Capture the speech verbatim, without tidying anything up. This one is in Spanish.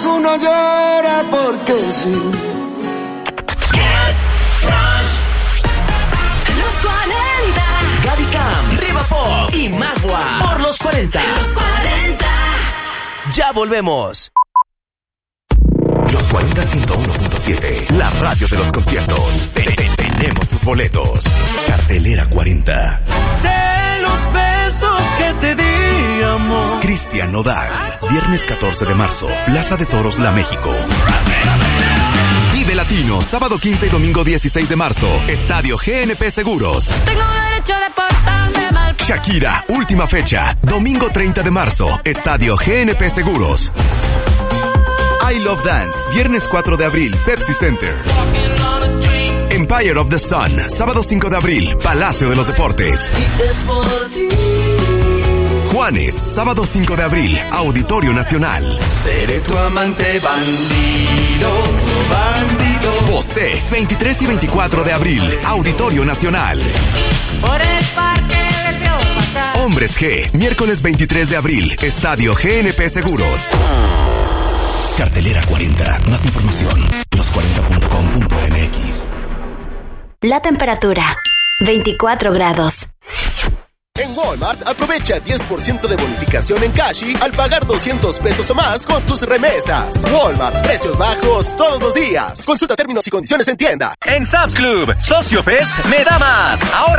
ninguno llora porque sí. Los cuarenta. Gaby Cam, Riva Pop y Magua por los cuarenta. Los cuarenta. Ya volvemos. Los cuarenta punto uno punto siete, la radio de los conciertos. Te- te- Tenemos tus boletos. Cartelera cuarenta. De los besos que te di, amor. Cristian Nodal, viernes catorce de marzo, Plaza de Toros La México. Vive Latino, sábado quince y domingo dieciséis de marzo, Estadio G N P Seguros. Tengo derecho de portarme mal. Shakira, última fecha, domingo treinta de marzo, Estadio G N P Seguros. I Love Dance, viernes cuatro de abril, Pepsi Center. Empire of the Sun, sábado cinco de abril, Palacio de los Deportes. Juanes, sábado cinco de abril, Auditorio Nacional. Seré tu amante bandido, bandido. Bosé, veintitrés y veinticuatro de abril, Auditorio Nacional. Por el parque les veo pasar. Hombres G, miércoles veintitrés de abril, Estadio G N P Seguros. Cartelera cuarenta, más información, los cuarenta punto com punto m x. La temperatura, veinticuatro grados. En Walmart, aprovecha diez por ciento de bonificación en Cashi al pagar doscientos pesos o más con tus remesas. Walmart, precios bajos todos los días. Consulta términos y condiciones en tienda. En Sam's Club, Socio Fest me da más. Ahora